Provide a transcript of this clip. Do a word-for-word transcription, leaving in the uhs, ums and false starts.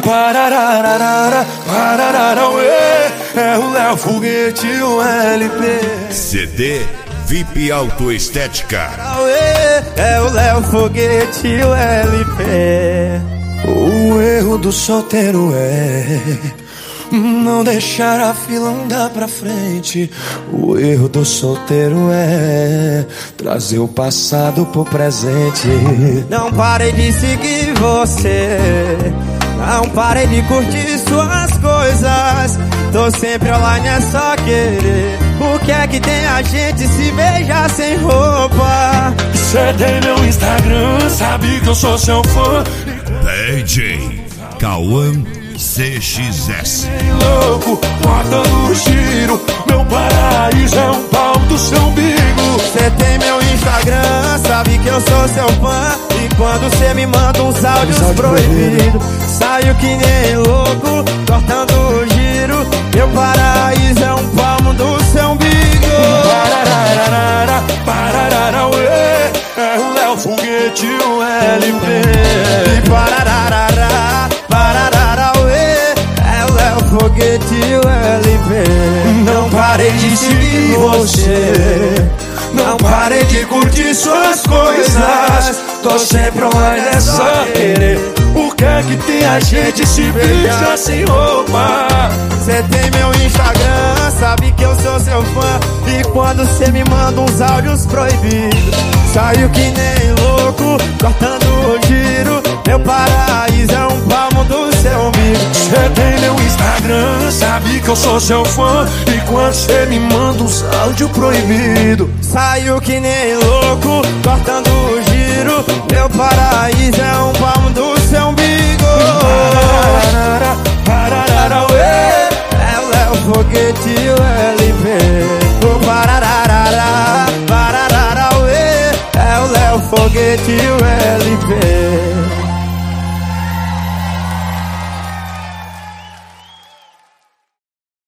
Parararara, pararara, ué, é o Léo Foguete, o L P. C D V I P Autoestética. É o Léo Foguete, o L P. O erro do solteiro é não deixar a fila andar pra frente. O erro do solteiro é trazer o passado pro presente. Não parei de seguir você, não parei de curtir suas coisas. Tô sempre online, é só querer. O que é que tem a gente se beijar sem roupa? Cê tem meu Instagram, sabe que eu sou seu fã. D J Cauã C X S. Louco, botando o giro. Meu paraíso é um pau do seu umbigo. Cê tem meu Instagram, sabe que eu sou seu fã. E quando cê me manda uns áudios proibidos, saio que nem louco, cortando o giro. Meu paraíso é um palmo do seu umbigo. Parararara, pararara, ué, é o Léo Foguete, o L P. E parararara, pararara, ué, é o Léo Foguete, o L P. Não parei de seguir você, não parei de curtir suas coisas. Tô sempre online, é só querer. O que é que tem a gente se beija sem roupa? Cê tem meu Instagram, sabe que eu sou seu fã. E quando cê me manda uns áudios proibidos, saio que nem louco, cortando o giro. Meu paraíso é um palmo do seu umbigo. Cê tem meu Instagram, sabe que eu sou seu fã. E quando cê me manda uns áudios proibidos, saio que nem louco, cortando o giro. Meu paraíso é um palmo do seu umbigo. Pararara, pararara, ué, é o Léo Foguete, o L P. O pararara, pararara, ué, é o Léo Foguete, o L P.